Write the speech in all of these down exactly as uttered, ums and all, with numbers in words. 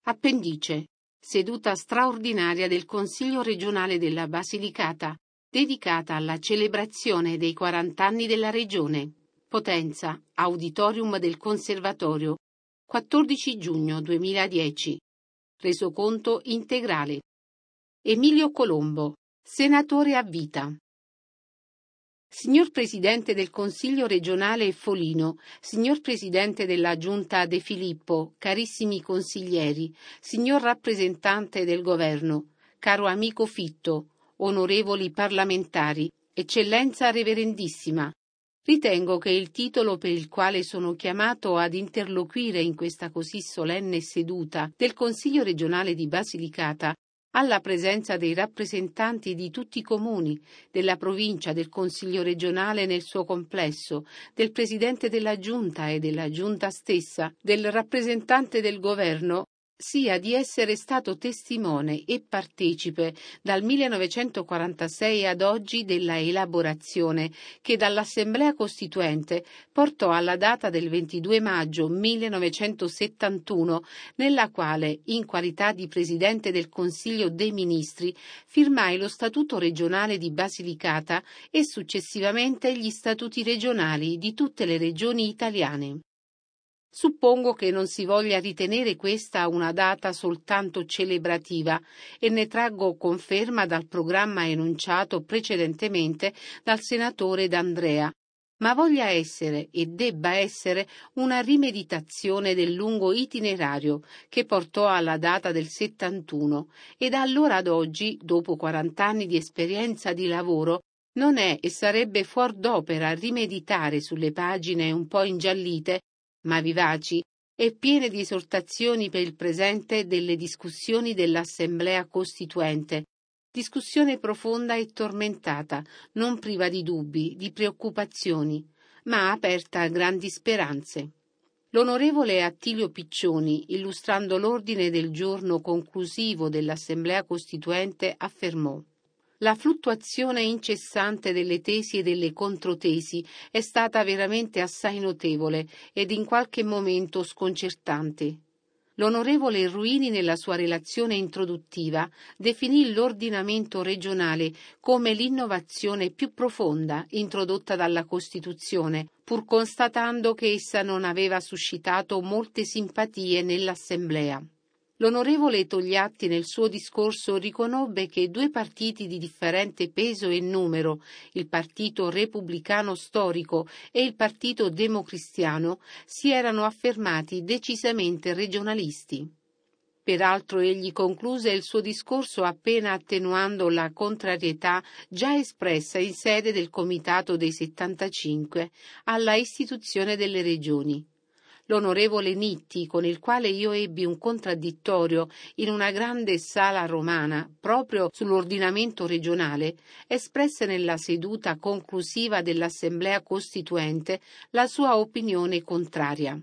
Appendice. Seduta straordinaria del Consiglio regionale della Basilicata, dedicata alla celebrazione dei quaranta anni della Regione. Potenza, Auditorium del Conservatorio, quattordici giugno duemiladieci. Resoconto integrale. Emilio Colombo, senatore a vita. Signor Presidente del Consiglio regionale Folino, signor Presidente della Giunta De Filippo, carissimi consiglieri, signor rappresentante del Governo, caro amico Fitto, onorevoli parlamentari, Eccellenza Reverendissima, ritengo che il titolo per il quale sono chiamato ad interloquire in questa così solenne seduta del Consiglio regionale di Basilicata, alla presenza dei rappresentanti di tutti i comuni, della provincia, del Consiglio regionale nel suo complesso, del Presidente della Giunta e della Giunta stessa, del rappresentante del Governo, sia di essere stato testimone e partecipe dal millenovecentoquarantasei ad oggi della elaborazione che dall'Assemblea Costituente portò alla data del ventidue maggio millenovecentosettantuno, nella quale, in qualità di Presidente del Consiglio dei Ministri, firmai lo Statuto regionale di Basilicata e successivamente gli Statuti regionali di tutte le regioni italiane. Suppongo che non si voglia ritenere questa una data soltanto celebrativa e ne traggo conferma dal programma enunciato precedentemente dal senatore D'Andrea, ma voglia essere e debba essere una rimeditazione del lungo itinerario che portò alla data del settantuno e da allora ad oggi, dopo quarant'anni di esperienza di lavoro, non è e sarebbe fuor d'opera rimeditare sulle pagine un po' ingiallite ma vivaci e piene di esortazioni per il presente delle discussioni dell'Assemblea Costituente, discussione profonda e tormentata, non priva di dubbi, di preoccupazioni, ma aperta a grandi speranze. L'onorevole Attilio Piccioni, illustrando l'ordine del giorno conclusivo dell'Assemblea Costituente, affermò: la fluttuazione incessante delle tesi e delle controtesi è stata veramente assai notevole ed in qualche momento sconcertante. L'onorevole Ruini, nella sua relazione introduttiva, definì l'ordinamento regionale come l'innovazione più profonda introdotta dalla Costituzione, pur constatando che essa non aveva suscitato molte simpatie nell'Assemblea. L'onorevole Togliatti nel suo discorso riconobbe che due partiti di differente peso e numero, il Partito Repubblicano Storico e il Partito Democristiano, si erano affermati decisamente regionalisti. Peraltro egli concluse il suo discorso appena attenuando la contrarietà già espressa in sede del Comitato dei settantacinque alla istituzione delle regioni. L'onorevole Nitti, con il quale io ebbi un contraddittorio in una grande sala romana proprio sull'ordinamento regionale, espresse nella seduta conclusiva dell'Assemblea Costituente la sua opinione contraria.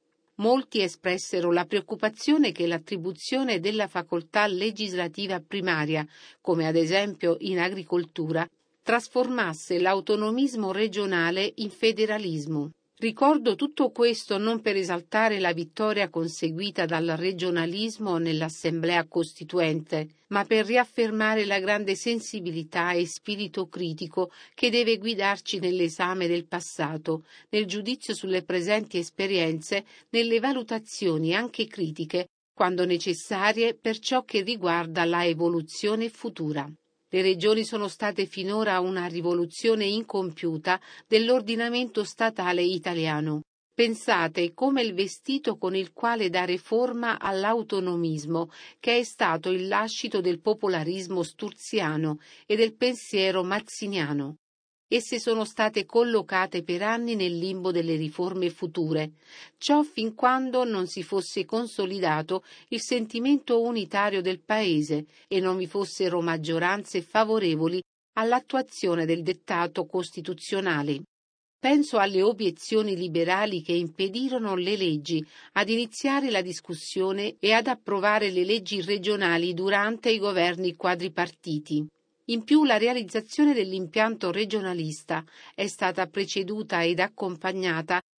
Molti espressero la preoccupazione che l'attribuzione della facoltà legislativa primaria, come ad esempio in agricoltura, trasformasse l'autonomismo regionale in federalismo. Ricordo tutto questo non per esaltare la vittoria conseguita dal regionalismo nell'Assemblea Costituente, ma per riaffermare la grande sensibilità e spirito critico che deve guidarci nell'esame del passato, nel giudizio sulle presenti esperienze, nelle valutazioni anche critiche, quando necessarie per ciò che riguarda la evoluzione futura. Le regioni sono state finora una rivoluzione incompiuta dell'ordinamento statale italiano. Pensate come il vestito con il quale dare forma all'autonomismo, che è stato il lascito del popolarismo sturziano e del pensiero mazziniano. Esse sono state collocate per anni nel limbo delle riforme future, ciò fin quando non si fosse consolidato il sentimento unitario del Paese e non vi fossero maggioranze favorevoli all'attuazione del dettato costituzionale. Penso alle obiezioni liberali che impedirono le leggi ad iniziare la discussione e ad approvare le leggi regionali durante i governi quadripartiti. In più, la realizzazione dell'impianto regionalista è stata preceduta ed accompagnata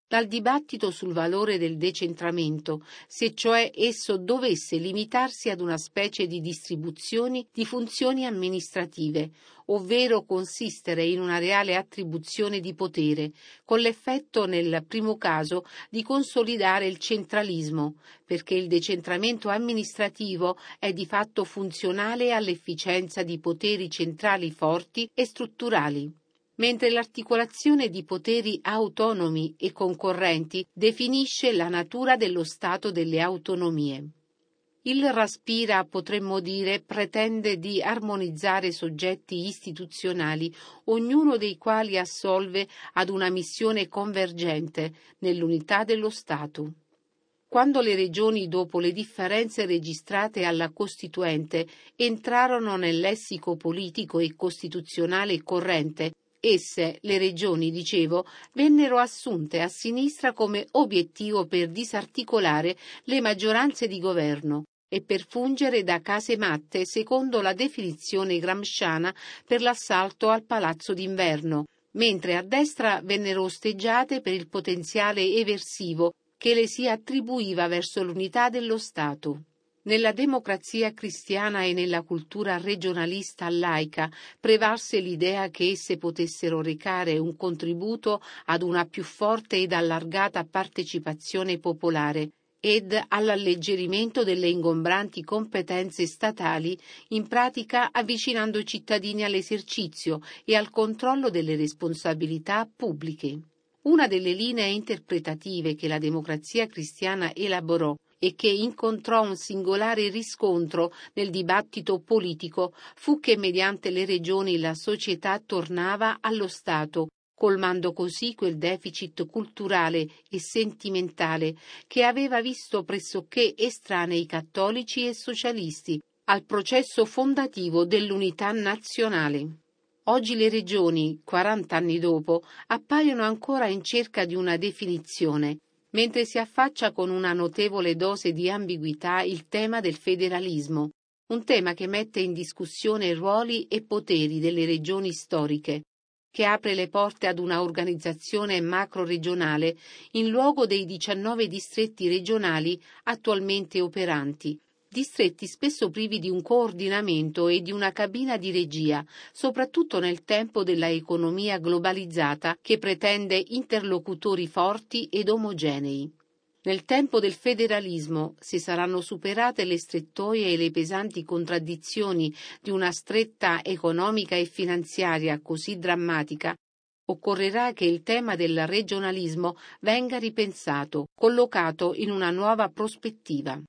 dal dibattito sul valore del decentramento, se cioè esso dovesse limitarsi ad una specie di distribuzioni di funzioni amministrative, ovvero consistere in una reale attribuzione di potere, con l'effetto nel primo caso di consolidare il centralismo, perché il decentramento amministrativo è di fatto funzionale all'efficienza di poteri centrali forti e strutturali, mentre l'articolazione di poteri autonomi e concorrenti definisce la natura dello stato delle autonomie. Il Raspira, potremmo dire, pretende di armonizzare soggetti istituzionali, ognuno dei quali assolve ad una missione convergente nell'unità dello Stato. Quando le regioni, dopo le differenze registrate alla Costituente, entrarono nel lessico politico e costituzionale corrente, esse, le regioni, dicevo, vennero assunte a sinistra come obiettivo per disarticolare le maggioranze di governo e per fungere da casematte secondo la definizione gramsciana per l'assalto al Palazzo d'Inverno, mentre a destra vennero osteggiate per il potenziale eversivo che le si attribuiva verso l'unità dello Stato. Nella democrazia cristiana e nella cultura regionalista laica prevalse l'idea che esse potessero recare un contributo ad una più forte ed allargata partecipazione popolare ed all'alleggerimento delle ingombranti competenze statali, in pratica avvicinando i cittadini all'esercizio e al controllo delle responsabilità pubbliche. Una delle linee interpretative che la democrazia cristiana elaborò e che incontrò un singolare riscontro nel dibattito politico fu che mediante le regioni la società tornava allo Stato, colmando così quel deficit culturale e sentimentale che aveva visto pressoché estranei cattolici e socialisti al processo fondativo dell'unità nazionale. Oggi le regioni, quaranta anni dopo, appaiono ancora in cerca di una definizione, mentre si affaccia con una notevole dose di ambiguità il tema del federalismo, un tema che mette in discussione ruoli e poteri delle regioni storiche, che apre le porte ad una organizzazione macro-regionale in luogo dei diciannove distretti regionali attualmente operanti, distretti spesso privi di un coordinamento e di una cabina di regia, soprattutto nel tempo della economia globalizzata che pretende interlocutori forti ed omogenei. Nel tempo del federalismo, se saranno superate le strettoie e le pesanti contraddizioni di una stretta economica e finanziaria così drammatica, occorrerà che il tema del regionalismo venga ripensato, collocato in una nuova prospettiva.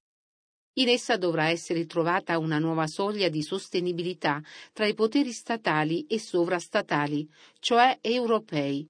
In essa dovrà essere trovata una nuova soglia di sostenibilità tra i poteri statali e sovrastatali, cioè europei,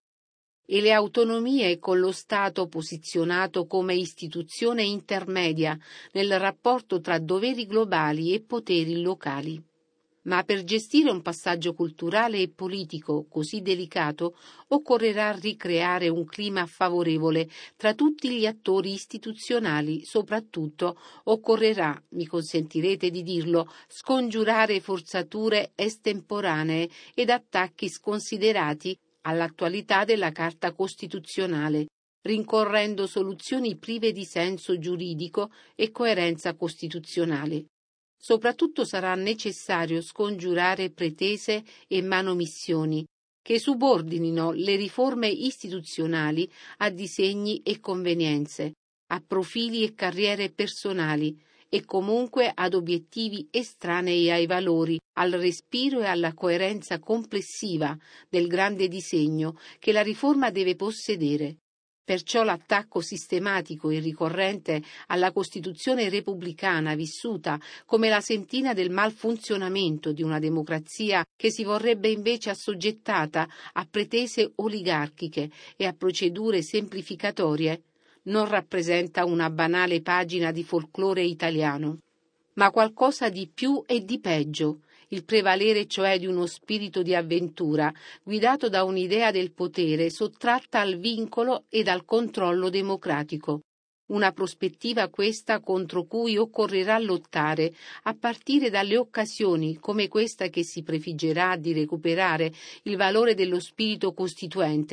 e le autonomie con lo Stato posizionato come istituzione intermedia nel rapporto tra doveri globali e poteri locali. Ma per gestire un passaggio culturale e politico così delicato occorrerà ricreare un clima favorevole tra tutti gli attori istituzionali, soprattutto occorrerà, mi consentirete di dirlo, scongiurare forzature estemporanee ed attacchi sconsiderati all'attualità della Carta Costituzionale, rincorrendo soluzioni prive di senso giuridico e coerenza costituzionale. Soprattutto sarà necessario scongiurare pretese e manomissioni che subordinino le riforme istituzionali a disegni e convenienze, a profili e carriere personali e comunque ad obiettivi estranei ai valori, al respiro e alla coerenza complessiva del grande disegno che la riforma deve possedere. Perciò l'attacco sistematico e ricorrente alla Costituzione repubblicana vissuta come la sentina del malfunzionamento di una democrazia che si vorrebbe invece assoggettata a pretese oligarchiche e a procedure semplificatorie, non rappresenta una banale pagina di folklore italiano, ma qualcosa di più e di peggio, il prevalere cioè di uno spirito di avventura, guidato da un'idea del potere sottratta al vincolo ed al controllo democratico. Una prospettiva questa contro cui occorrerà lottare a partire dalle occasioni come questa che si prefiggerà di recuperare il valore dello spirito costituente,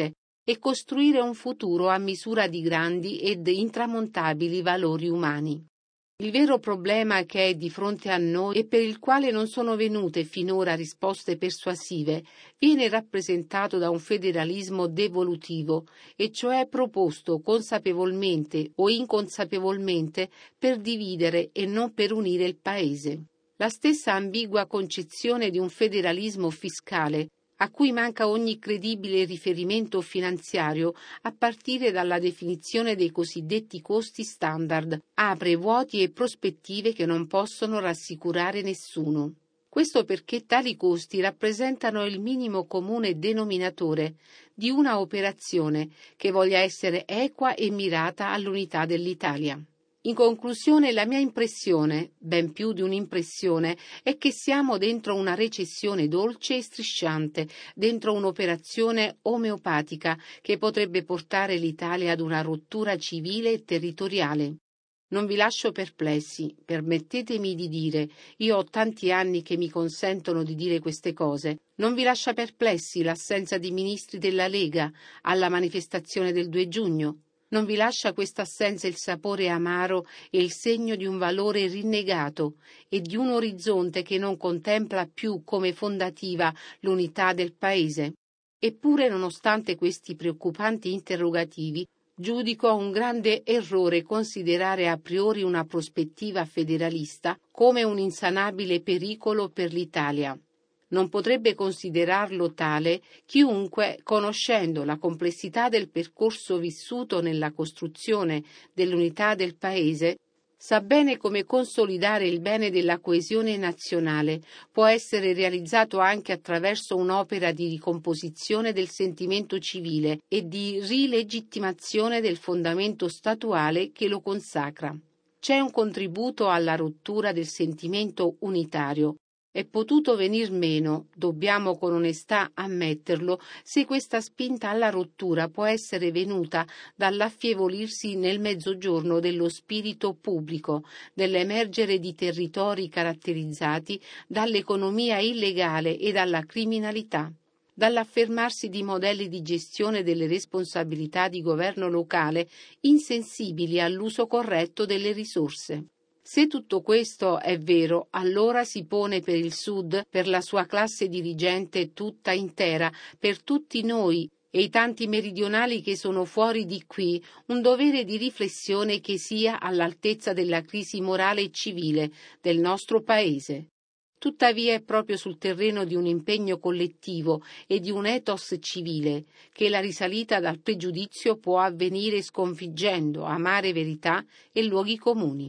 e costruire un futuro a misura di grandi ed intramontabili valori umani. Il vero problema che è di fronte a noi e per il quale non sono venute finora risposte persuasive viene rappresentato da un federalismo devolutivo, e cioè proposto consapevolmente o inconsapevolmente per dividere e non per unire il Paese. La stessa ambigua concezione di un federalismo fiscale, a cui manca ogni credibile riferimento finanziario a partire dalla definizione dei cosiddetti costi standard, apre vuoti e prospettive che non possono rassicurare nessuno. Questo perché tali costi rappresentano il minimo comune denominatore di una operazione che voglia essere equa e mirata all'unità dell'Italia. In conclusione, la mia impressione, ben più di un'impressione, è che siamo dentro una recessione dolce e strisciante, dentro un'operazione omeopatica che potrebbe portare l'Italia ad una rottura civile e territoriale. Non vi lascio perplessi, permettetemi di dire, io ho tanti anni che mi consentono di dire queste cose, non vi lascia perplessi l'assenza di ministri della Lega alla manifestazione del due giugno? Non vi lascia questa assenza il sapore amaro e il segno di un valore rinnegato e di un orizzonte che non contempla più come fondativa l'unità del Paese? Eppure, nonostante questi preoccupanti interrogativi, giudico un grande errore considerare a priori una prospettiva federalista come un insanabile pericolo per l'Italia. Non potrebbe considerarlo tale chiunque, conoscendo la complessità del percorso vissuto nella costruzione dell'unità del Paese, sa bene come consolidare il bene della coesione nazionale può essere realizzato anche attraverso un'opera di ricomposizione del sentimento civile e di rilegittimazione del fondamento statuale che lo consacra. C'è un contributo alla rottura del sentimento unitario. È potuto venir meno, dobbiamo con onestà ammetterlo, se questa spinta alla rottura può essere venuta dall'affievolirsi nel mezzogiorno dello spirito pubblico, dall'emergere di territori caratterizzati dall'economia illegale e dalla criminalità, dall'affermarsi di modelli di gestione delle responsabilità di governo locale insensibili all'uso corretto delle risorse. Se tutto questo è vero, allora si pone per il Sud, per la sua classe dirigente tutta intera, per tutti noi e i tanti meridionali che sono fuori di qui, un dovere di riflessione che sia all'altezza della crisi morale e civile del nostro Paese. Tuttavia è proprio sul terreno di un impegno collettivo e di un ethos civile che la risalita dal pregiudizio può avvenire sconfiggendo amare verità e luoghi comuni.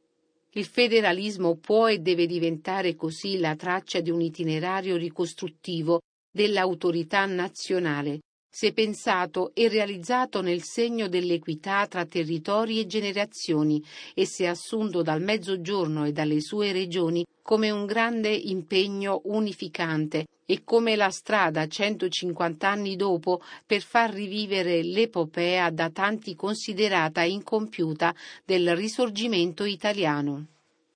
Il federalismo può e deve diventare così la traccia di un itinerario ricostruttivo dell'autorità nazionale, se pensato e realizzato nel segno dell'equità tra territori e generazioni e se assunto dal Mezzogiorno e dalle sue regioni come un grande impegno unificante e come la strada centocinquanta anni dopo per far rivivere l'epopea da tanti considerata incompiuta del Risorgimento italiano.